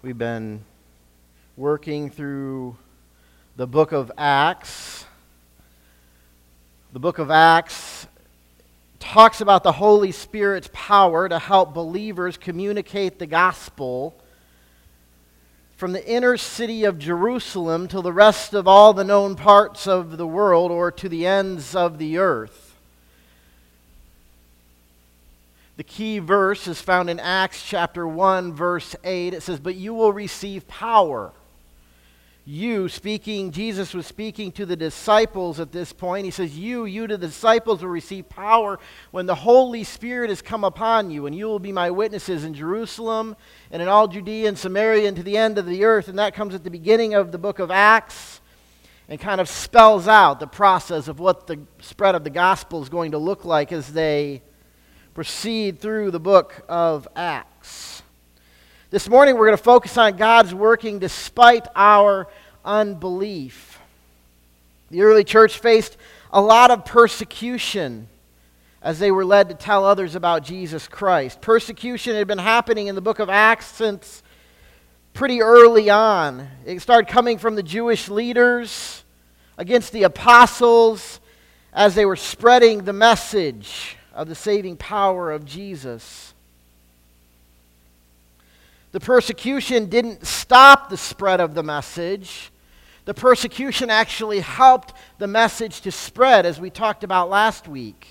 We've been working through the book of Acts. The book of Acts talks about the Holy Spirit's power to help believers communicate the gospel from the inner city of Jerusalem to the rest of all the known parts of the world, or to the ends of the earth. The key verse is found in Acts chapter 1, verse 8. It says, "But you will receive power." Jesus was speaking to the disciples at this point. He says, you to the disciples will receive power when the Holy Spirit has come upon you, and you will be my witnesses in Jerusalem and in all Judea and Samaria and to the end of the earth. And that comes at the beginning of the book of Acts and kind of spells out the process of what the spread of the gospel is going to look like as they proceed through the book of Acts. This morning we're going to focus on God's working despite our unbelief. The early church faced a lot of persecution as they were led to tell others about Jesus Christ. Persecution had been happening in the book of Acts since pretty early on. It started coming from the Jewish leaders against the apostles as they were spreading the message of the saving power of Jesus. The persecution didn't stop the spread of the message. The persecution actually helped the message to spread, as we talked about last week.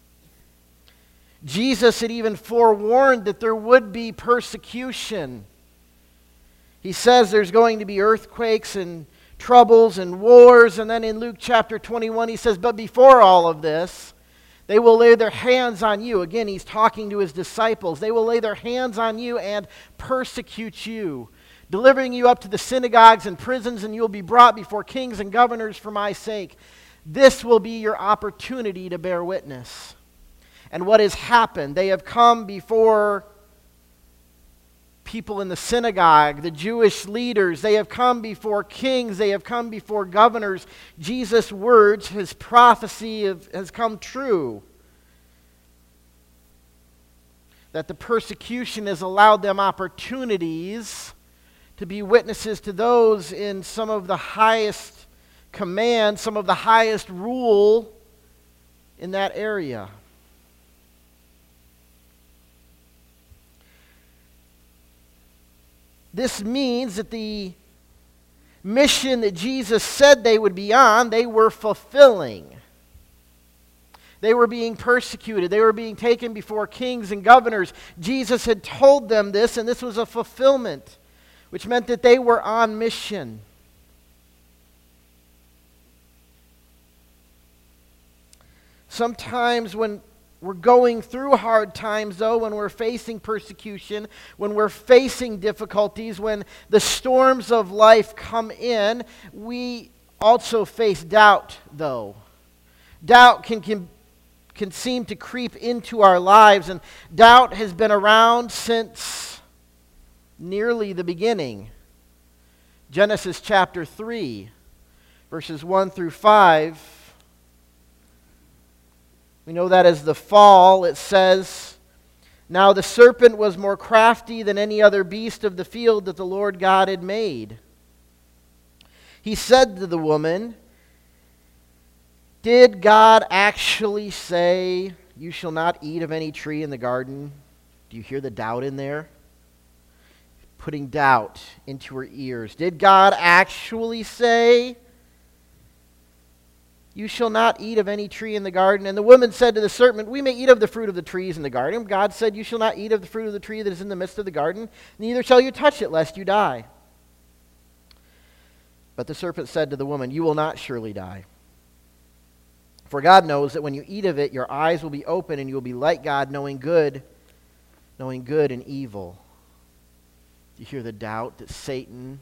Jesus had even forewarned that there would be persecution. He says there's going to be earthquakes and troubles and wars, and then in Luke chapter 21 he says, but before all of this, they will lay their hands on you. Again, he's talking to his disciples. They will lay their hands on you and persecute you, delivering you up to the synagogues and prisons, and you will be brought before kings and governors for my sake. This will be your opportunity to bear witness. And what has happened? They have come before people in the synagogue, the Jewish leaders. They have come before kings. They have come before governors. Jesus' words, his prophecy has come true. That the persecution has allowed them opportunities to be witnesses to those in some of the highest command, some of the highest rule in that area. This means that the mission that Jesus said they would be on, they were fulfilling. They were being persecuted. They were being taken before kings and governors. Jesus had told them this, and this was a fulfillment, which meant that they were on mission. Sometimes when we're going through hard times, though, when we're facing persecution, when we're facing difficulties, when the storms of life come in, we also face doubt, though. Doubt can seem to creep into our lives, and doubt has been around since nearly the beginning. Genesis chapter 3, verses 1 through 5. We know that as the fall. It says, "Now the serpent was more crafty than any other beast of the field that the Lord God had made. He said to the woman, 'Did God actually say, you shall not eat of any tree in the garden?'" Do you hear the doubt in there? Putting doubt into her ears. Did God actually say, "You shall not eat of any tree in the garden"? And the woman said to the serpent, "We may eat of the fruit of the trees in the garden. God said, you shall not eat of the fruit of the tree that is in the midst of the garden, neither shall you touch it, lest you die." But the serpent said to the woman, "You will not surely die. For God knows that when you eat of it, your eyes will be open, and you will be like God, knowing good and evil." Do you hear the doubt that Satan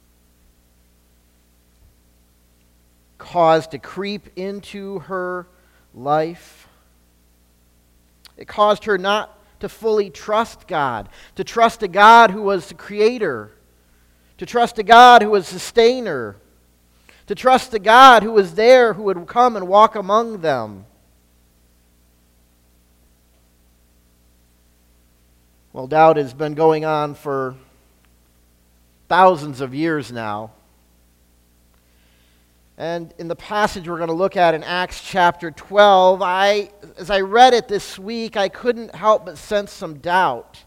caused to creep into her life? It caused her not to fully trust God, to trust a God who was the creator, to trust a God who was sustainer, to trust a God who was there, who would come and walk among them. Well, doubt has been going on for thousands of years now. And in the passage we're going to look at in Acts chapter 12, as I read it this week, I couldn't help but sense some doubt.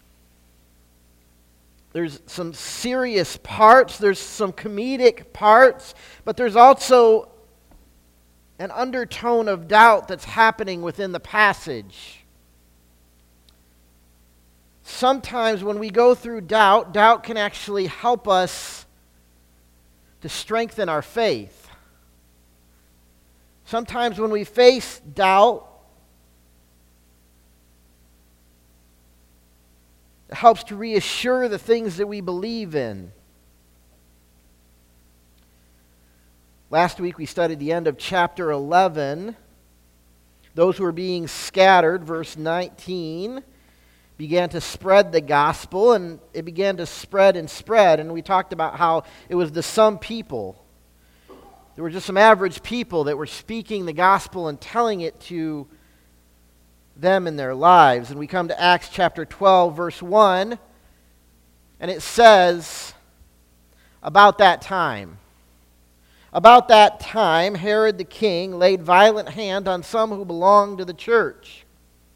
There's some serious parts, there's some comedic parts, but there's also an undertone of doubt that's happening within the passage. Sometimes when we go through doubt, doubt can actually help us to strengthen our faith. Sometimes when we face doubt, it helps to reassure the things that we believe in. Last week we studied the end of chapter 11. Those who were being scattered, verse 19, began to spread the gospel, and it began to spread and spread. And we talked about how it was the some people. There were just some average people that were speaking the gospel and telling it to them in their lives. And we come to Acts chapter 12, verse 1, and it says, about that time, Herod the king laid violent hand on some who belonged to the church.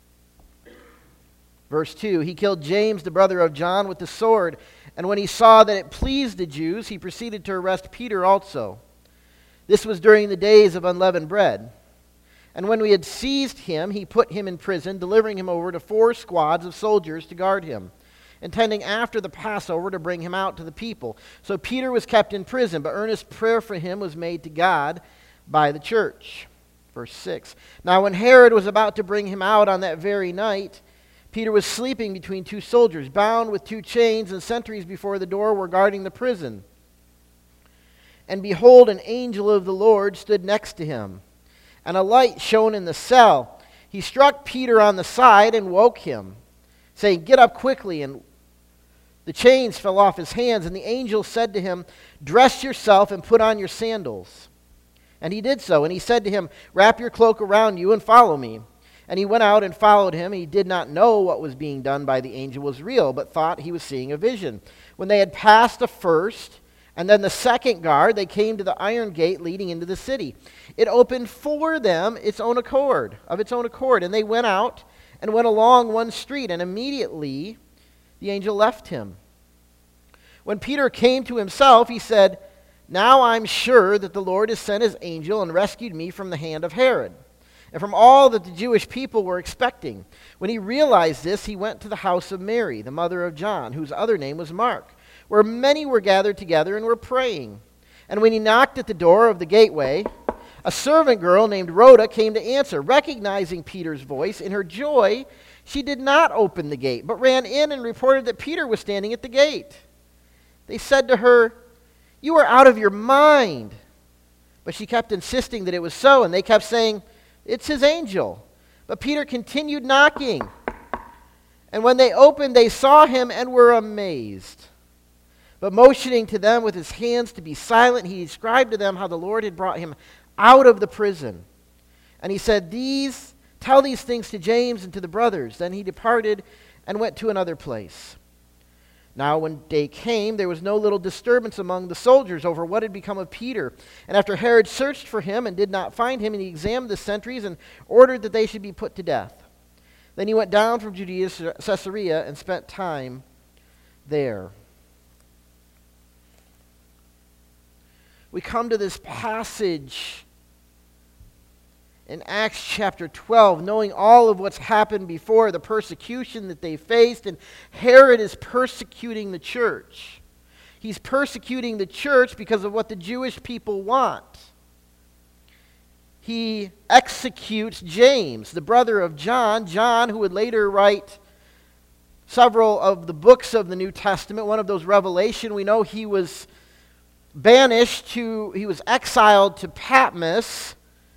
Verse 2, he killed James, the brother of John, with the sword. And when he saw that it pleased the Jews, he proceeded to arrest Peter also. This was during the days of unleavened bread. And when we had seized him, he put him in prison, delivering him over to 4 squads of soldiers to guard him, intending after the Passover to bring him out to the people. So Peter was kept in prison, but earnest prayer for him was made to God by the church. Verse 6, now when Herod was about to bring him out on that very night, Peter was sleeping between 2 soldiers, bound with 2 chains, and sentries before the door were guarding the prison. And behold, an angel of the Lord stood next to him, and a light shone in the cell. He struck Peter on the side and woke him, saying, get up quickly. And the chains fell off his hands, and the angel said to him, dress yourself and put on your sandals. And he did so, and he said to him, wrap your cloak around you and follow me. And he went out and followed him. He did not know what was being done by the angel was real, but thought he was seeing a vision. When they had passed the first and then the second guard, they came to the iron gate leading into the city. It opened for them of its own accord, and they went out and went along one street, and immediately the angel left him. When Peter came to himself, he said, now I'm sure that the Lord has sent his angel and rescued me from the hand of Herod, and from all that the Jewish people were expecting. When he realized this, he went to the house of Mary, the mother of John, whose other name was Mark, where many were gathered together and were praying. And when he knocked at the door of the gateway, a servant girl named Rhoda came to answer. Recognizing Peter's voice, in her joy, she did not open the gate, but ran in and reported that Peter was standing at the gate. They said to her, you are out of your mind. But she kept insisting that it was so, and they kept saying, it's his angel. But Peter continued knocking. And when they opened, they saw him and were amazed. But motioning to them with his hands to be silent, he described to them how the Lord had brought him out of the prison. And he said, tell these things to James and to the brothers. Then he departed and went to another place. Now when day came, there was no little disturbance among the soldiers over what had become of Peter. And after Herod searched for him and did not find him, and he examined the sentries and ordered that they should be put to death. Then he went down from Judea to Caesarea and spent time there. We come to this passage in Acts chapter 12, knowing all of what's happened before, the persecution that they faced, and Herod is persecuting the church. He's persecuting the church because of what the Jewish people want. He executes James, the brother of John, who would later write several of the books of the New Testament. One of those, Revelation, we know he was he was exiled to Patmos.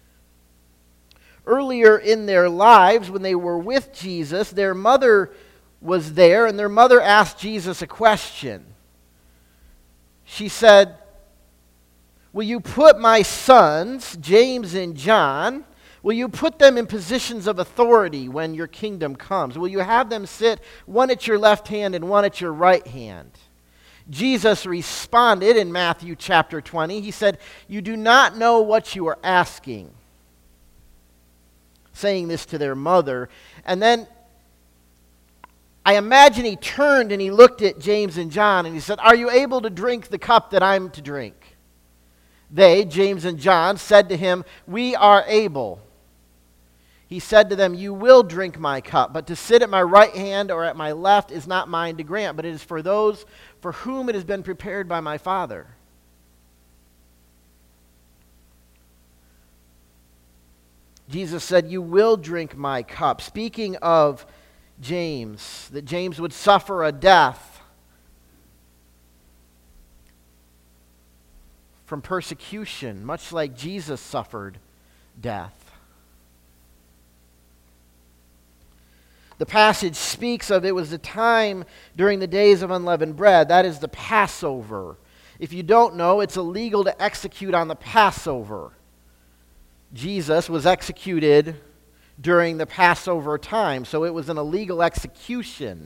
Earlier in their lives, when they were with Jesus, their mother was there, and their mother asked Jesus a question. She said, will you put my sons, James and John, will you put them in positions of authority when your kingdom comes? Will you have them sit one at your left hand and one at your right hand? Jesus responded in Matthew chapter 20. He said, "You do not know what you are asking," saying this to their mother. And then I imagine he turned and he looked at James and John and he said, "Are you able to drink the cup that I'm to drink?" They, James and John, said to him, "We are able." He said to them, "You will drink my cup, but to sit at my right hand or at my left is not mine to grant, but it is for those for whom it has been prepared by my Father." Jesus said, "You will drink my cup," speaking of James, that James would suffer a death from persecution, much like Jesus suffered death. The passage speaks of it was a time during the days of unleavened bread. That is the Passover. If you don't know, it's illegal to execute on the Passover. Jesus was executed during the Passover time, so it was an illegal execution.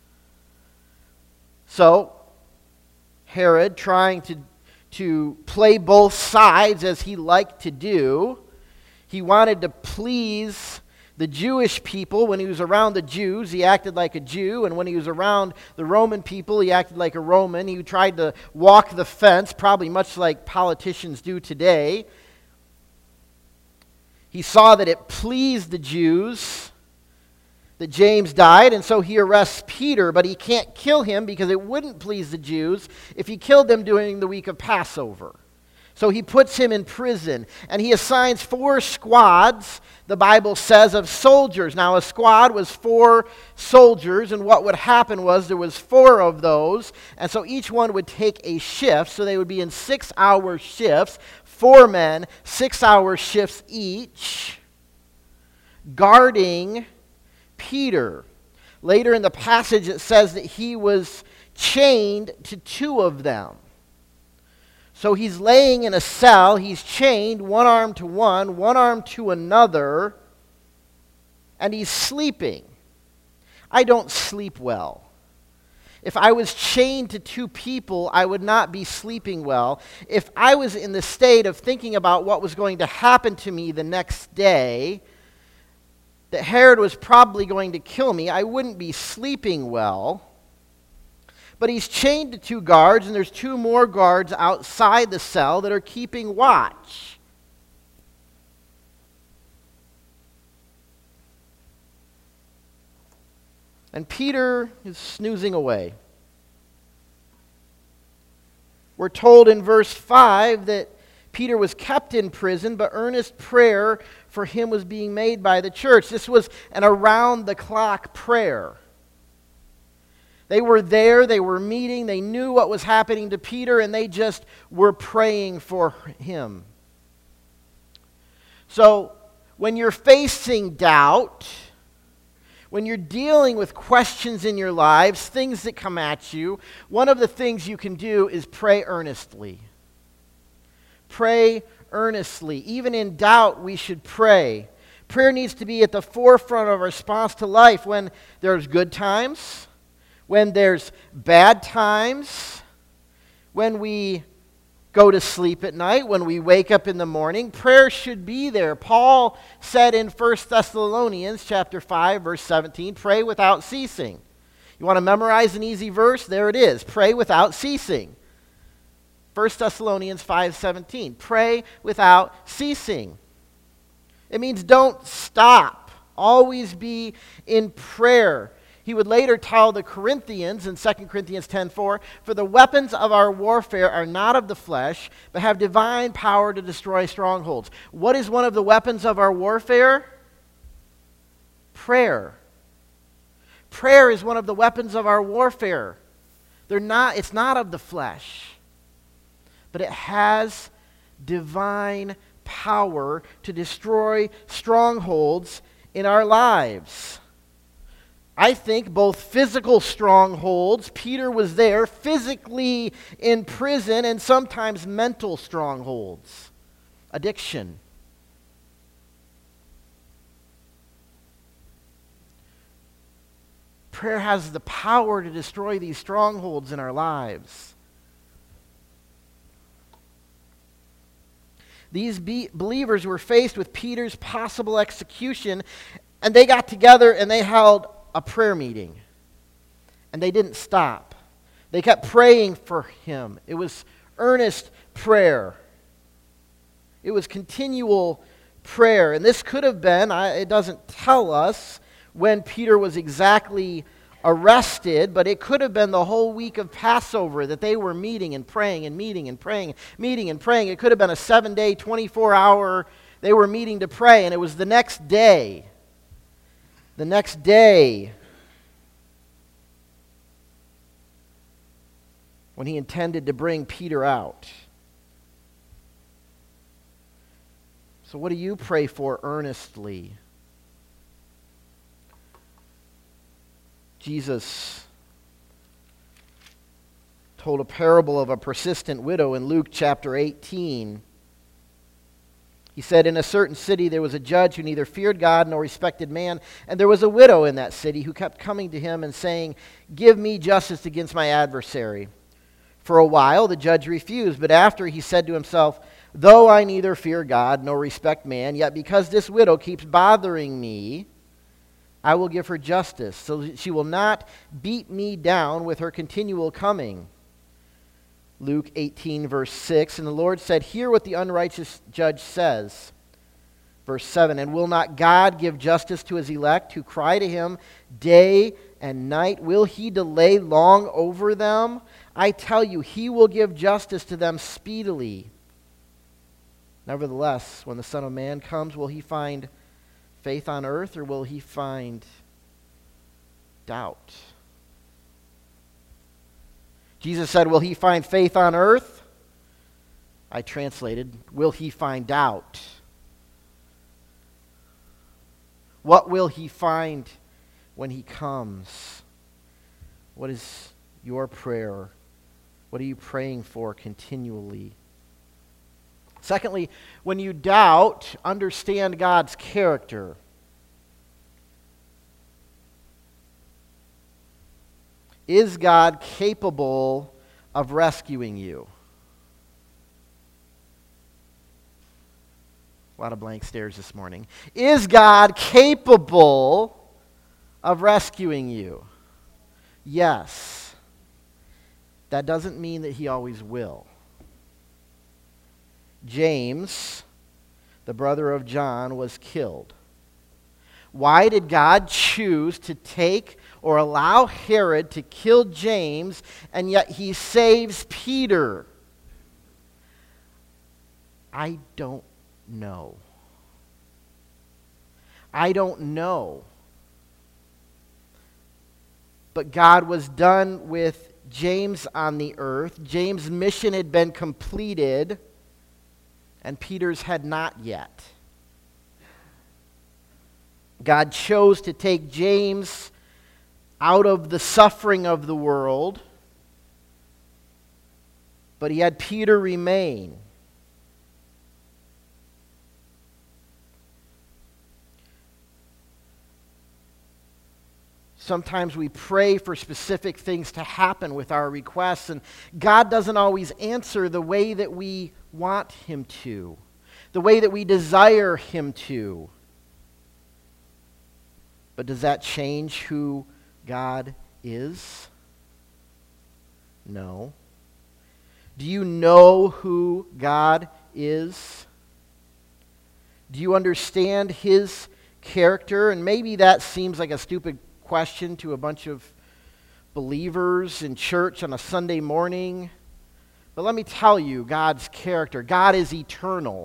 So, Herod, trying to play both sides as he liked to do, he wanted to please the Jewish people. When he was around the Jews, he acted like a Jew, and when he was around the Roman people, he acted like a Roman. He tried to walk the fence, probably much like politicians do today. He saw that it pleased the Jews that James died, and so he arrests Peter, but he can't kill him because it wouldn't please the Jews if he killed them during the week of Passover. So he puts him in prison, and he assigns 4 squads, the Bible says, of soldiers. Now, a squad was 4 soldiers, and what would happen was there was 4 of those, and so each one would take a shift, so they would be in 6-hour shifts, 4 men, 6-hour shifts each, guarding Peter. Later in the passage, it says that he was chained to 2 of them. So he's laying in a cell, he's chained, one arm to one arm to another, and he's sleeping. I don't sleep well. If I was chained to 2 people, I would not be sleeping well. If I was in the state of thinking about what was going to happen to me the next day, that Herod was probably going to kill me, I wouldn't be sleeping well. But he's chained to 2 guards, and there's 2 more guards outside the cell that are keeping watch. And Peter is snoozing away. We're told in verse 5 that Peter was kept in prison, but earnest prayer for him was being made by the church. This was an around-the-clock prayer. They were there, they were meeting, they knew what was happening to Peter, and they just were praying for him. So, when you're facing doubt, when you're dealing with questions in your lives, things that come at you, one of the things you can do is pray earnestly. Pray earnestly. Even in doubt, we should pray. Prayer needs to be at the forefront of our response to life when there's good times, when there's bad times, when we go to sleep at night, when we wake up in the morning. Prayer should be there. Paul said in 1 Thessalonians chapter 5, verse 17, pray without ceasing. You want to memorize an easy verse? There it is. Pray without ceasing. 1 Thessalonians 5:17. Pray without ceasing. It means don't stop. Always be in prayer. He would later tell the Corinthians in 2 Corinthians 10:4, for the weapons of our warfare are not of the flesh, but have divine power to destroy strongholds. What is one of the weapons of our warfare? Prayer. Prayer is one of the weapons of our warfare. It's not of the flesh, but it has divine power to destroy strongholds in our lives. I think both physical strongholds, Peter was there physically in prison, and sometimes mental strongholds, addiction. prayer has the power to destroy these strongholds in our lives. These believers were faced with Peter's possible execution, and they got together and they held a prayer meeting. And they didn't stop. They kept praying for him. It was earnest prayer. It was continual prayer. And this could have been, it doesn't tell us when Peter was exactly arrested, but it could have been the whole week of Passover that they were meeting and praying and meeting and praying, meeting and praying. It could have been a 7-day, 24-hour, they were meeting to pray, and it was the next day. The next day, when he intended to bring Peter out. So what do you pray for earnestly? Jesus told a parable of a persistent widow in Luke chapter 18. He said, in a certain city there was a judge who neither feared God nor respected man, and there was a widow in that city who kept coming to him and saying, "Give me justice against my adversary." For a while the judge refused, but after he said to himself, "Though I neither fear God nor respect man, yet because this widow keeps bothering me, I will give her justice, so that she will not beat me down with her continual coming." Luke 18, verse 6, and the Lord said, "Hear what the unrighteous judge says." Verse 7, and will not God give justice to his elect who cry to him day and night? Will he delay long over them? I tell you, he will give justice to them speedily. Nevertheless, when the Son of Man comes, will he find faith on earth, or will he find doubt? Jesus said, will he find faith on earth? I translated, will he find doubt? What will he find when he comes? What is your prayer? What are you praying for continually? Secondly, when you doubt, understand God's character. Is God capable of rescuing you? A lot of blank stares this morning. Is God capable of rescuing you? Yes. That doesn't mean that he always will. James, the brother of John, was killed. Why did God choose to take or allow Herod to kill James, and yet he saves Peter? I don't know. I don't know. But God was done with James on the earth. James' mission had been completed, and Peter's had not yet. God chose to take James out of the suffering of the world, but he had Peter remain. Sometimes we pray for specific things to happen with our requests, and God doesn't always answer the way that we want him to, the way that we desire him to. But does that change who God is? No. Do you know who God is? Do you understand his character? And maybe that seems like a stupid question to a bunch of believers in church on a Sunday morning. But let me tell you God's character. God is eternal.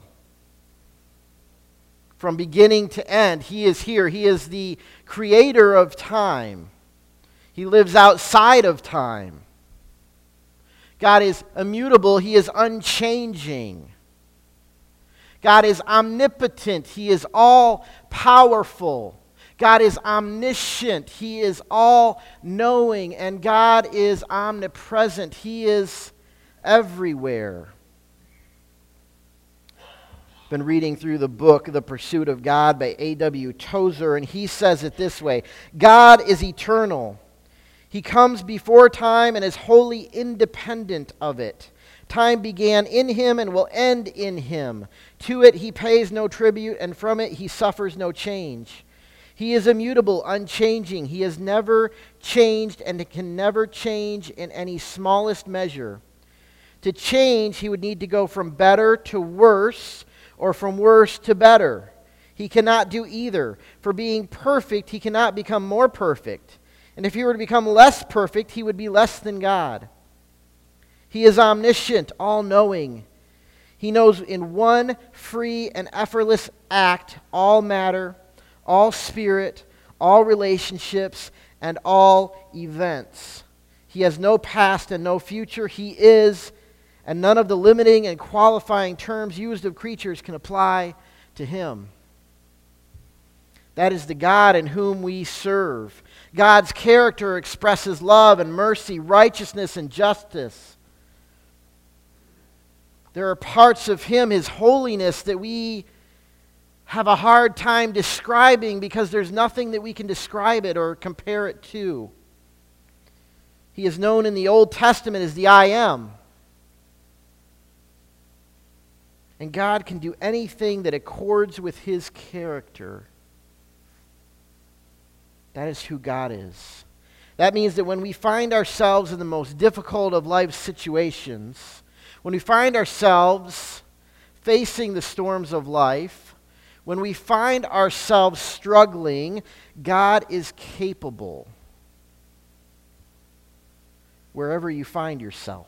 From beginning to end, he is here. He is the creator of time. He lives outside of time. God is immutable. He is unchanging. God is omnipotent. He is all-powerful. God is omniscient. He is all-knowing. And God is omnipresent. He is everywhere. Been reading through the book The Pursuit of God by A.W. Tozer, and he says it this way: God is eternal. He comes before time and is wholly independent of it. Time began in him and will end in him. To it he pays no tribute, and from it he suffers no change. He is immutable, unchanging. He has never changed and can never change in any smallest measure. To change, he would need to go from better to worse, or from worse to better. He cannot do either. For being perfect, he cannot become more perfect. And if he were to become less perfect, he would be less than God. He is omniscient, all-knowing. He knows in one free and effortless act all matter, all spirit, all relationships, and all events. He has no past and no future. He is, and none of the limiting and qualifying terms used of creatures can apply to him. That is the God in whom we serve. God's character expresses love and mercy, righteousness and justice. There are parts of him, his holiness, that we have a hard time describing because there's nothing that we can describe it or compare it to. He is known in the Old Testament as the I Am. And God can do anything that accords with his character. That is who God is. That means that when we find ourselves in the most difficult of life's situations, when we find ourselves facing the storms of life, when we find ourselves struggling, God is capable. Wherever you find yourself.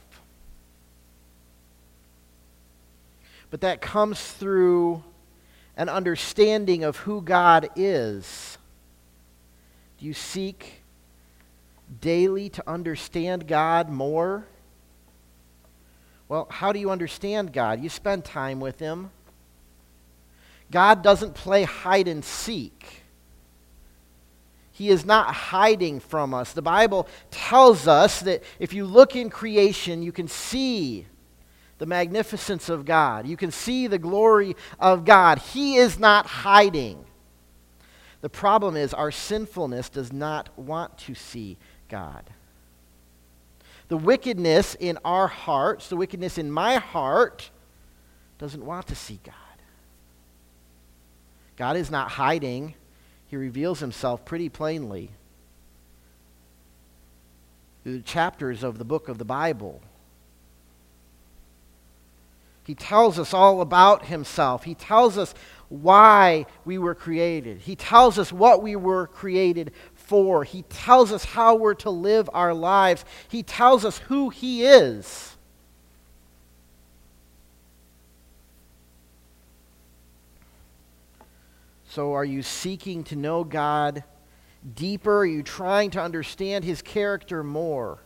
But that comes through an understanding of who God is. Do you seek daily to understand God more? Well, how do you understand God? You spend time with him. God doesn't play hide and seek. He is not hiding from us. The Bible tells us that if you look in creation, you can see the magnificence of God. You can see the glory of God. He is not hiding. The problem is our sinfulness does not want to see God. The wickedness in our hearts, the wickedness in my heart, doesn't want to see God. God is not hiding. He reveals himself pretty plainly through the chapters of the book of the Bible. He tells us all about himself. He tells us why we were created. He tells us what we were created for. He tells us how we're to live our lives. He tells us who he is. So are you seeking to know God deeper? Are you trying to understand his character more?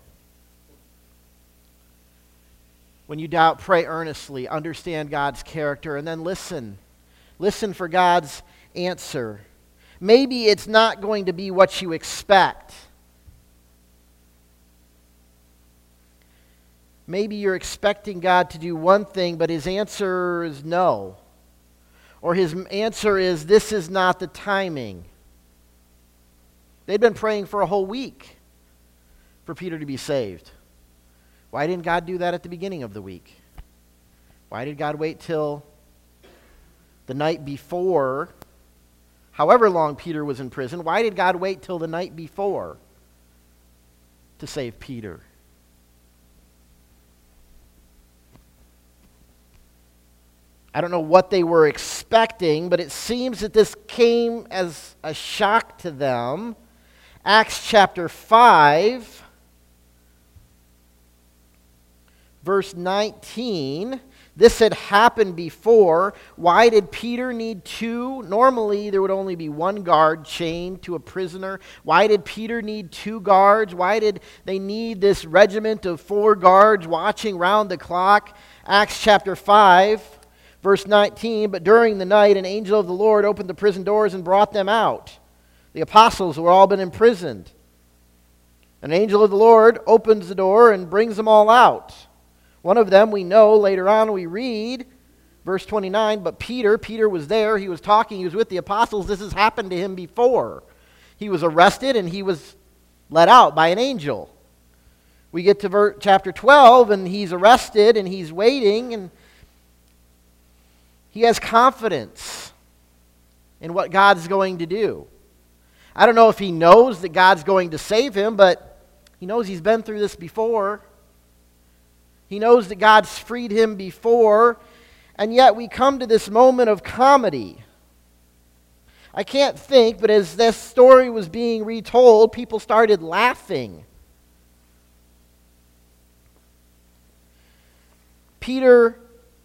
When you doubt, pray earnestly, understand God's character, and then listen. Listen for God's answer. Maybe it's not going to be what you expect. Maybe you're expecting God to do one thing, but his answer is no. Or his answer is, this is not the timing. They'd been praying for a whole week for Peter to be saved. Why didn't God do that at the beginning of the week? Why did God wait till the night before, however long Peter was in prison? Why did God wait till the night before to save Peter? I don't know what they were expecting, but it seems that this came as a shock to them. Acts chapter 5, verse 19. This had happened before. Why did Peter need two? Normally, there would only be one guard chained to a prisoner. Why did Peter need two guards? Why did they need this regiment of 4 guards watching round the clock? Acts chapter 5, verse 19. But during the night, an angel of the Lord opened the prison doors and brought them out. The apostles who had all been imprisoned. An angel of the Lord opens the door and brings them all out. One of them we know, later on we read, verse 29, but Peter was there, he was talking, he was with the apostles. This has happened to him before. He was arrested and he was let out by an angel. We get to chapter 12, and he's arrested, and he's waiting, and he has confidence in what God's going to do. I don't know if he knows that God's going to save him, but he knows he's been through this before. He knows that God's freed him before, and yet we come to this moment of comedy. I can't think, but as this story was being retold, people started laughing. Peter,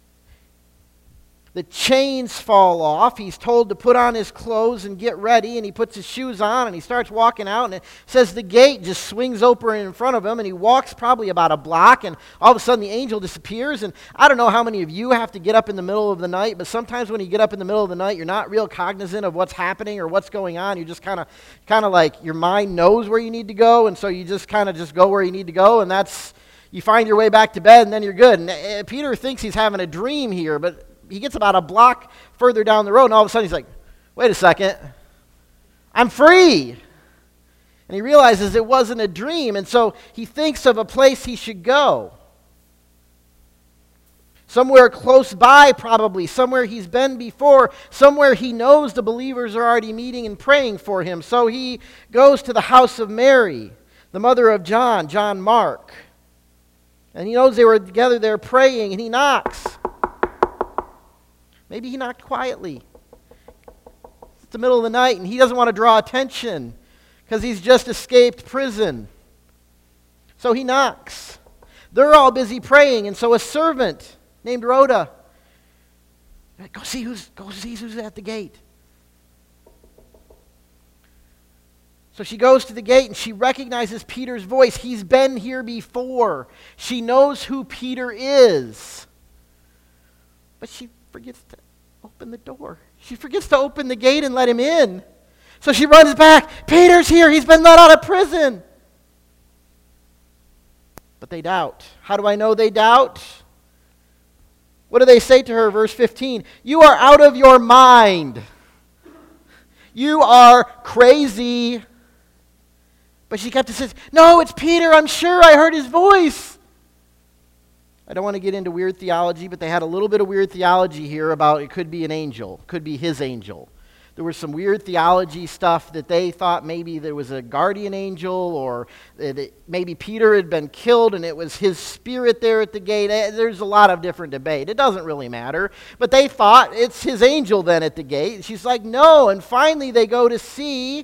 the chains fall off. He's told to put on his clothes and get ready, and he puts his shoes on, and he starts walking out, and it says the gate just swings open in front of him, and he walks probably about a block, and all of a sudden the angel disappears. And I don't know how many of you have to get up in the middle of the night, but sometimes when you get up in the middle of the night, you're not real cognizant of what's happening or what's going on. You just kind of like your mind knows where you need to go, and so you just kind of just go where you need to go, and that's, you find your way back to bed, and then you're good. And Peter thinks he's having a dream here, but he gets about a block further down the road, and all of a sudden he's like, wait a second, I'm free. And he realizes it wasn't a dream, and so he thinks of a place he should go. Somewhere close by, probably, somewhere he's been before, somewhere he knows the believers are already meeting and praying for him. So he goes to the house of Mary, the mother of John Mark. And he knows they were together there praying, and he knocks. Maybe he knocked quietly. It's the middle of the night, and he doesn't want to draw attention because he's just escaped prison. So he knocks. They're all busy praying, and so a servant named Rhoda, go see who's at the gate. So she goes to the gate, and she recognizes Peter's voice. He's been here before. She knows who Peter is. But she forgets to open the door. She forgets to open the gate and let him in. So she runs back. Peter's here. He's been let out of prison. But they doubt. How do I know they doubt? What do they say to her? Verse 15. You are out of your mind. You are crazy. But she kept saying, no, it's Peter. I'm sure I heard his voice. I don't want to get into weird theology, but they had a little bit of weird theology here about it could be an angel, could be his angel. There was some weird theology stuff that they thought maybe there was a guardian angel, or that maybe Peter had been killed and it was his spirit there at the gate. There's a lot of different debate. It doesn't really matter. But they thought it's his angel then at the gate. She's like, no. And finally they go to see.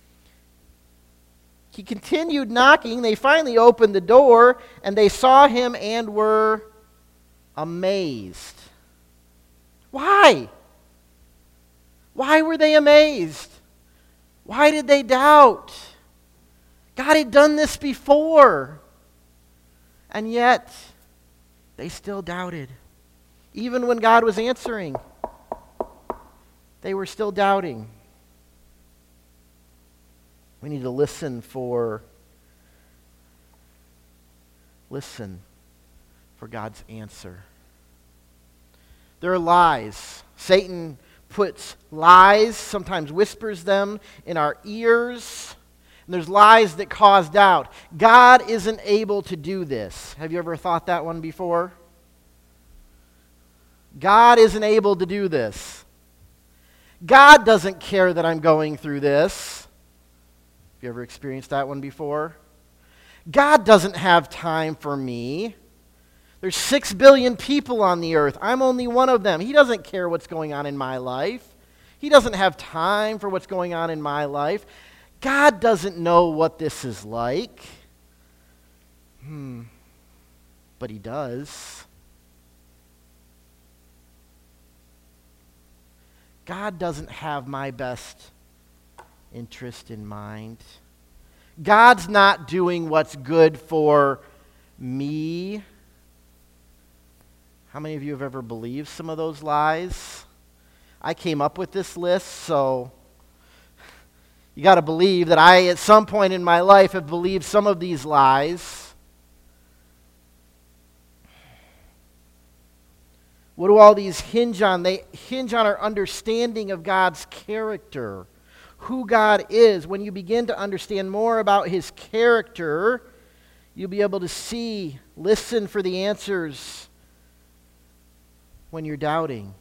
He continued knocking. They finally opened the door, and they saw him and were amazed. Why? Why were they amazed? Why did they doubt? God had done this before. And yet, they still doubted. Even when God was answering, they were still doubting. We need to listen for God's answer. There are lies. Satan puts lies, sometimes whispers them in our ears. And there's lies that cause doubt. God isn't able to do this. Have you ever thought that one before? God isn't able to do this. God doesn't care that I'm going through this. Have you ever experienced that one before? God doesn't have time for me. There's 6 billion people on the earth. I'm only one of them. He doesn't care what's going on in my life. He doesn't have time for what's going on in my life. God doesn't know what this is like. But he does. God doesn't have my best interest in mind. God's not doing what's good for me. How many of you have ever believed some of those lies? I came up with this list, so you got to believe that I, at some point in my life, have believed some of these lies. What do all these hinge on? They hinge on our understanding of God's character, who God is, when you begin to understand more about his character, you'll be able to see, listen for the answers when you're doubting.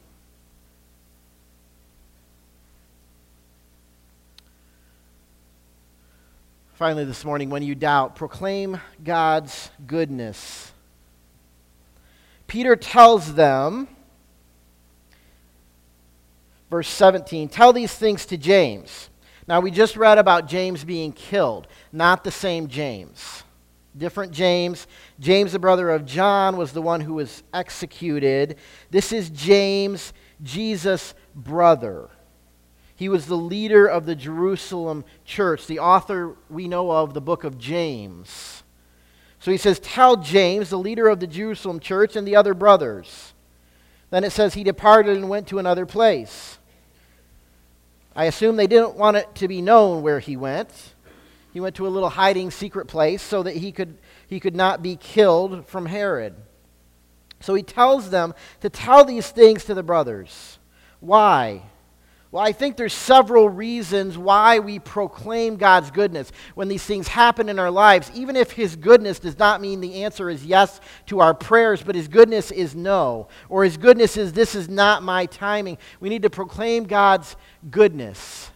Finally, this morning, when you doubt, proclaim God's goodness. Peter tells them, verse 17, tell these things to James. Now, we just read about James being killed, not the same James. Different James. James, the brother of John, was the one who was executed. This is James, Jesus' brother. He was the leader of the Jerusalem church, the author, we know of, the book of James. So he says, tell James, the leader of the Jerusalem church, and the other brothers. Then it says he departed and went to another place. I assume they didn't want it to be known where he went. He went to a little hiding secret place so that he could not be killed from Herod. So he tells them to tell these things to the brothers. Why? Well, I think there's several reasons why we proclaim God's goodness when these things happen in our lives, even if his goodness does not mean the answer is yes to our prayers, but his goodness is no, or his goodness is this is not my timing. We need to proclaim God's goodness.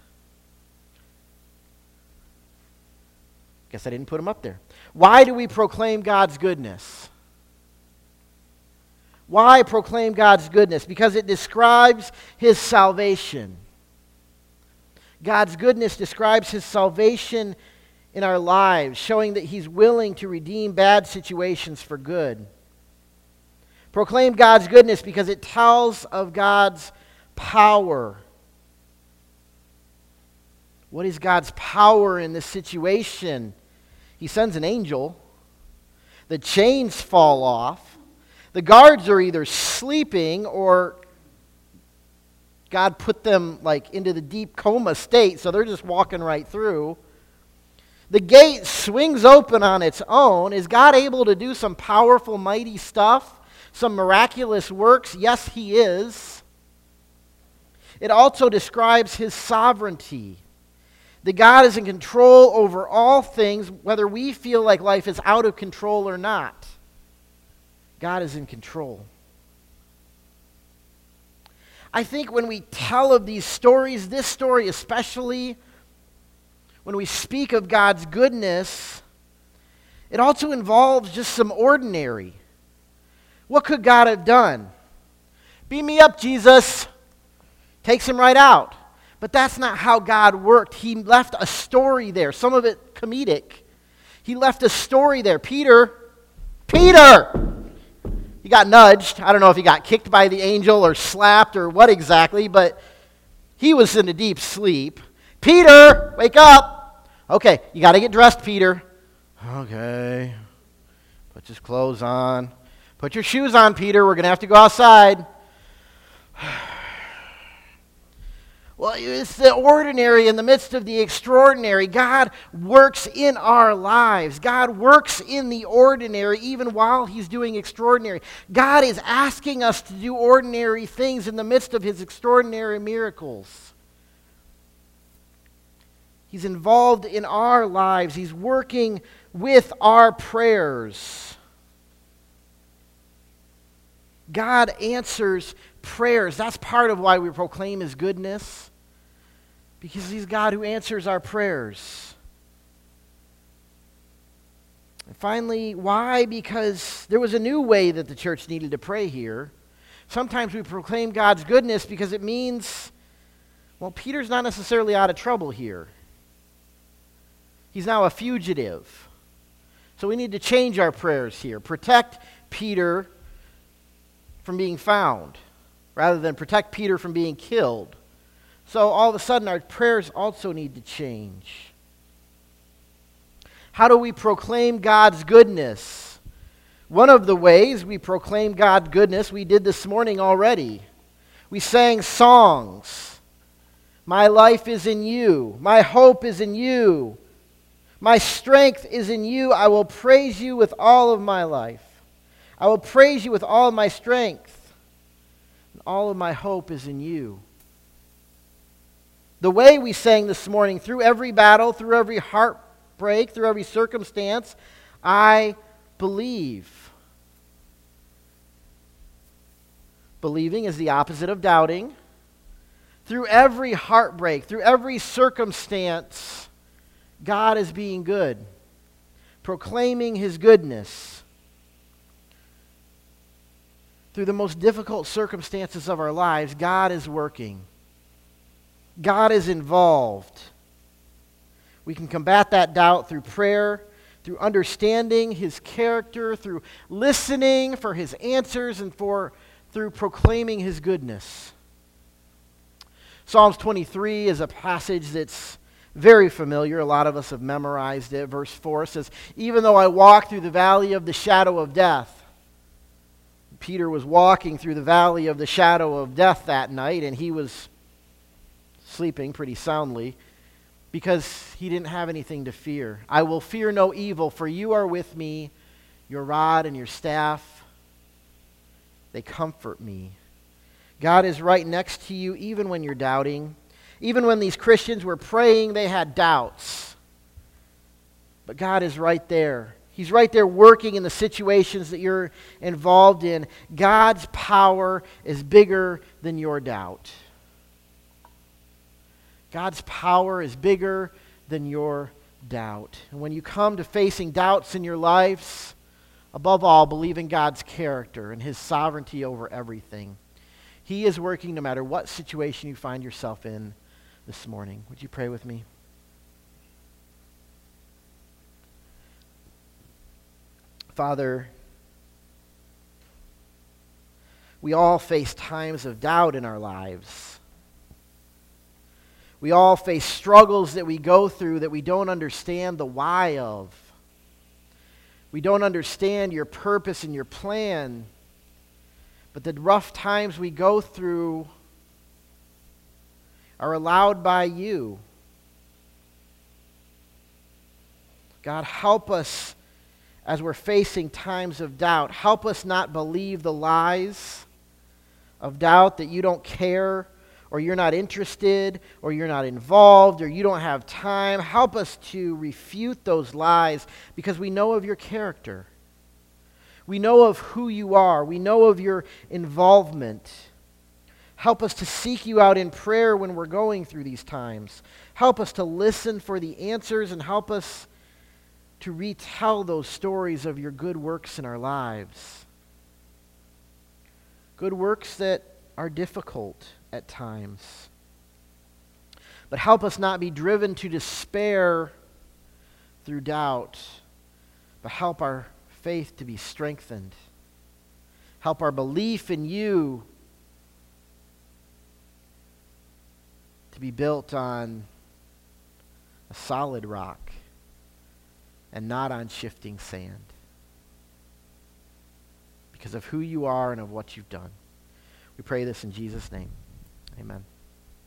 Guess I didn't put them up there. Why do we proclaim God's goodness? Why proclaim God's goodness? Because it describes his salvation. God's goodness describes his salvation in our lives, showing that he's willing to redeem bad situations for good. Proclaim God's goodness because it tells of God's power. What is God's power in this situation? He sends an angel. The chains fall off. The guards are either sleeping or God put them into the deep coma state, so they're just walking right through. The gate swings open on its own. Is God able to do some powerful, mighty stuff? Some miraculous works? Yes, he is. It also describes his sovereignty. That God is in control over all things, whether we feel like life is out of control or not. God is in control. I think when we tell of these stories, this story especially, when we speak of God's goodness, it also involves just some ordinary. What could God have done? Beam me up, Jesus. Takes him right out. But that's not how God worked. He left a story there, some of it comedic. He left a story there. Peter! He got nudged. I don't know if he got kicked by the angel or slapped or what exactly, but he was in a deep sleep. Peter, wake up. Okay, you got to get dressed, Peter. Okay. Put your clothes on. Put your shoes on, Peter. We're going to have to go outside. Well, it's the ordinary in the midst of the extraordinary. God works in our lives. God works in the ordinary even while he's doing extraordinary. God is asking us to do ordinary things in the midst of his extraordinary miracles. He's involved in our lives. He's working with our prayers. God answers prayers. That's part of why we proclaim his goodness. Because he's God who answers our prayers. And finally, why? Because there was a new way that the church needed to pray here. Sometimes we proclaim God's goodness because it means, well, Peter's not necessarily out of trouble here. He's now a fugitive. So we need to change our prayers here. Protect Peter from being found, rather than protect Peter from being killed. So all of a sudden our prayers also need to change. How do we proclaim God's goodness? One of the ways we proclaim God's goodness, we did this morning already. We sang songs. My life is in you. My hope is in you. My strength is in you. I will praise you with all of my life. I will praise you with all of my strength. And all of my hope is in you. The way we sang this morning, through every battle, through every heartbreak, through every circumstance, I believe. Believing is the opposite of doubting. Through every heartbreak, through every circumstance, God is being good, proclaiming His goodness. Through the most difficult circumstances of our lives, God is working. God is involved. We can combat that doubt through prayer, through understanding His character, through listening for His answers, and through proclaiming His goodness. Psalms 23 is a passage that's very familiar. A lot of us have memorized it. Verse 4 says, "Even though I walk through the valley of the shadow of death." Peter was walking through the valley of the shadow of death that night, and he was sleeping pretty soundly because he didn't have anything to fear. "I will fear no evil, for you are with me. Your rod and your staff, they comfort me." God is right next to you even when you're doubting. Even when these Christians were praying, they had doubts. But God is right there. He's right there working in the situations that you're involved in. God's power is bigger than your doubt. God's power is bigger than your doubt. And when you come to facing doubts in your lives, above all, believe in God's character and His sovereignty over everything. He is working no matter what situation you find yourself in this morning. Would you pray with me? Father, we all face times of doubt in our lives. We all face struggles that we go through that we don't understand the why of. We don't understand your purpose and your plan. But the rough times we go through are allowed by you. God, help us as we're facing times of doubt. Help us not believe the lies of doubt that you don't care, or you're not interested, or you're not involved, or you don't have time. Help us to refute those lies because we know of your character. We know of who you are. We know of your involvement. Help us to seek you out in prayer when we're going through these times. Help us to listen for the answers, and help us to retell those stories of your good works in our lives. Good works that are difficult at times. But help us not be driven to despair through doubt, but help our faith to be strengthened. Help our belief in you to be built on a solid rock and not on shifting sand, because of who you are and of what you've done. We pray this in Jesus' name. Amen.